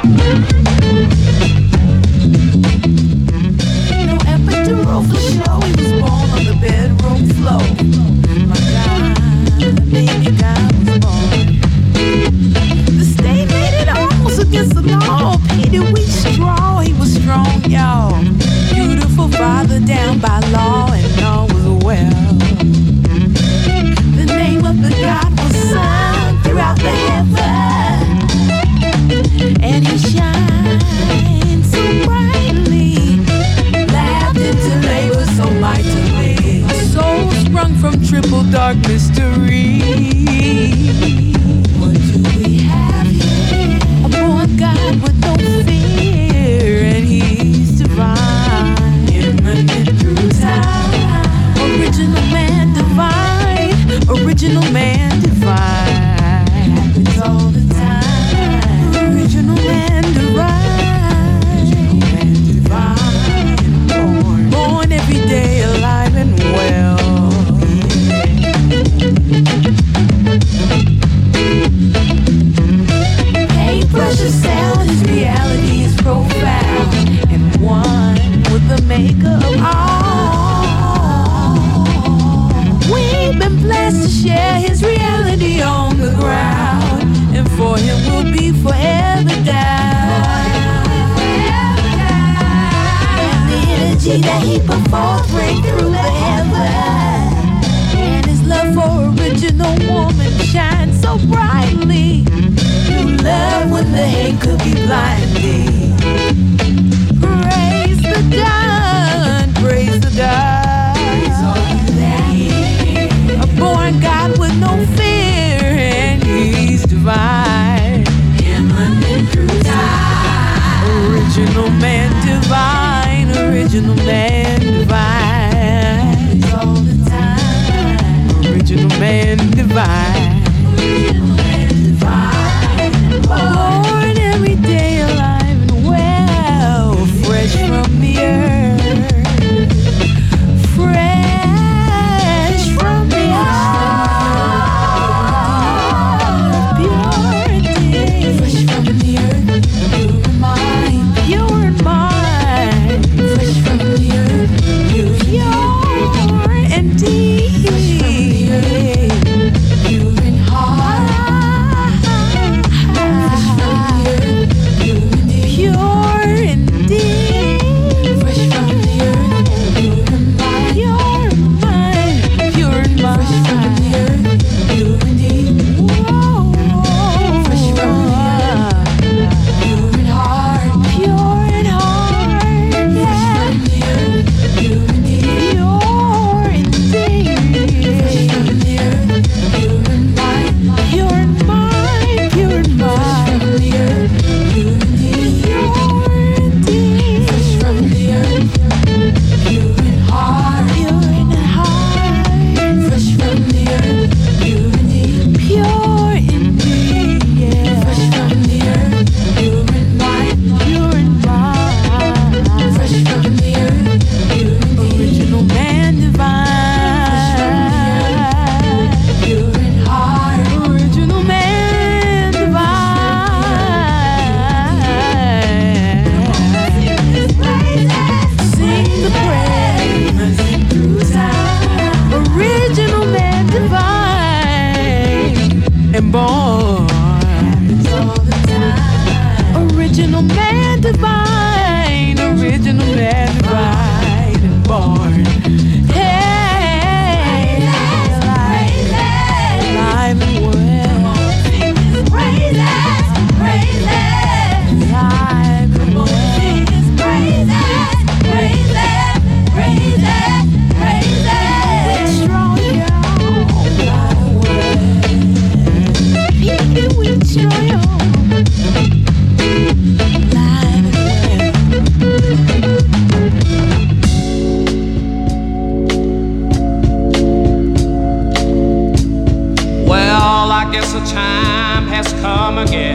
No epidural for show. He was born on the bedroom floor. My God, baby God was born. The state made it almost against the law. Peter Wheat straw, he was strong, y'all. Beautiful father down by law, and all was well. The name of the God was sung throughout the heaven, and he shined so brightly, laughed into labor so mightily. A soul sprung from triple dark mystery. What do we have here? A born God with no fear, and he's divine, immanent through time. Original man divine, original man divine. Happens all the time. Original man divine, born every day alive and well. Paintbrush sound, his reality is profound, and one with the maker of all. We've been blessed to share his reality on the ground, and for him we'll be forever down. And the energy that he put forth break through the heaven, and his love for original woman shines so brightly. New love when the hate could be blinding. Praise the God, praise the God. Praise all that he is. A born God with no fear, and he's divine. Immanent through time. Original man divine, original man divine. Praise all the time. Original man divine. Original man divine. Born every day alive and well, fresh from the earth, fresh from the earth, purity, fresh from the earth, pure in mind, pure in mind, fresh from the earth, pure indeed, fresh from the earth, pure in heart. Pure indeed, fresh from the earth, pure in mind, pure in mind, fresh from the earth, pure indeed. Whoa, fresh from the earth, pure in heart, pure in heart, fresh from the earth, pure indeed, pure indeed, fresh from the earth, pure in mind, pure in mind, pure in mind, fresh from the earth, pure indeed. Fresh from the earth, pure in heart, pure in heart. Fresh from the earth, pure indeed, pure indeed, yeah. Fresh from the earth, pure in mind, pure in mind. Fresh from the earth, pure indeed, original man divine. Fresh from the earth, pure in heart, original man divine. Sing the praise through time. Original man divine and born. Happens all the time. Original man divine. Original man divine and born. Hey, alive and well. Praise it, praise it. Alive and well. Praise it, praise it, praise it, praise it. We're strong, y'all. Yeah, we're strong, y'all. Alive and well. Well, I guess the time has come again